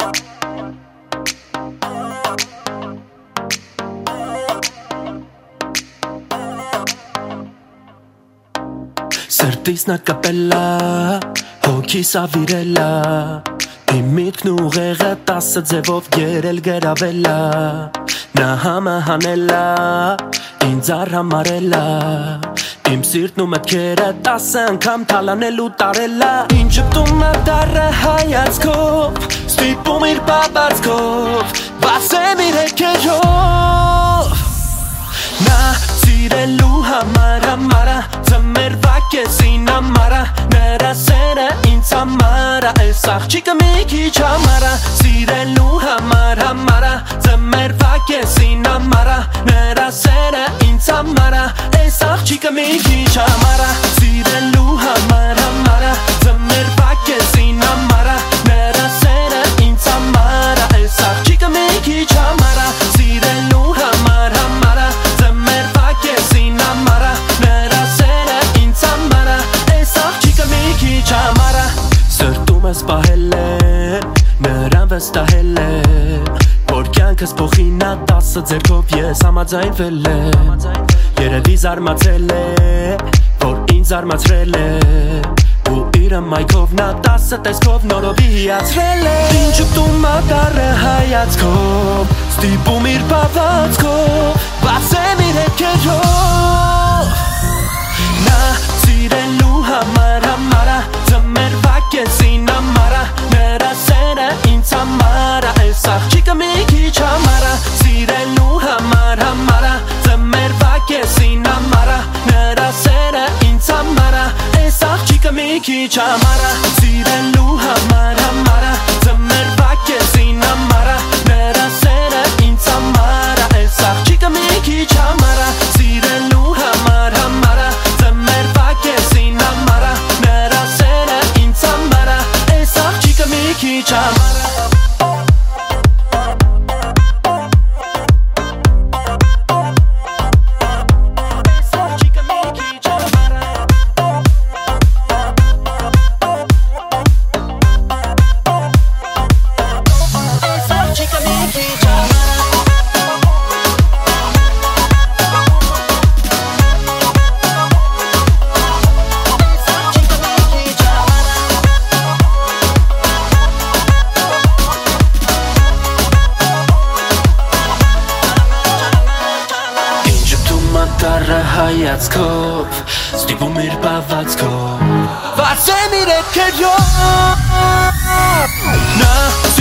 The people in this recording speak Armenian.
Սրտիս նա կապելա, հոգիս ավիրելա Իմ միտքն ուղեղը 10 ձևով երել գրավելա Նա համը հանելա, ինձ արհամարելա Իմ սիրտն ու մտքերը 10 անգամ թալանելու տարելա Ինչ ժպտում է դառը հայացքով, ստիպում իր բաբացքով Բացեմ իր հետքերով Նա սիրելու համար համարա Ձմերվա կեսին ամարա Նրա սերը ինձ համարա Այս աղջիկը մի քիչ համարա Սիրելու համար համարա Ձմերվա կեսին ամարա Նրա սերը ինձ համարա Այս աղջիկը մի քիչ համարա Սիրելու համար համարա Ձմերվա կեսին ամարա Նրա սերը ինձ համարա Այս աղջիկը մի քիչ համարա Սիրելու համար համարա Ձմերվա կեսին ամարա Նրա սերը ինձ համարա Այս աղջիկը մի քիչ համարա Սրտում ես պահել եմ, նրան վստահել եմ Որ կյանքս փոխի նա 10 ձեռքով ես համաձայնվել եմ Երևի զարմացել է, որ ինձ զարմացրել է Ու իր մայքով նա 10 տեսքով նորովի հիացրել է Ինչ ժպտում է դառը հայացքով, ստիպում իր բավացքով Բացեմ իր հետքերով Նա սիրելու համար համարա Ձմերվա կեսին ամարա Նրա սերը ինձ համարա Այս աղջիկը մի քիչ համարա Սիրելու համար համարա Ձմերվա կեսին ամարա Նրա սերը ինձ համարա Այս աղջիկը մի քիչ համարա Սիրելու համար համարա Ձմերվա կեսին ամարա Նրա սերը ինձ համարա Այս աղջիկը մի քիչ համարա Սիրելու համար համարա Ձմերվա կեսին ամարա Նրա սերը ինձ համարա Այս աղջիկը մի քիչ համարա Դառը հայացքով, ստիպում իր բավացքով Վարձեմ իր հետքերով Նա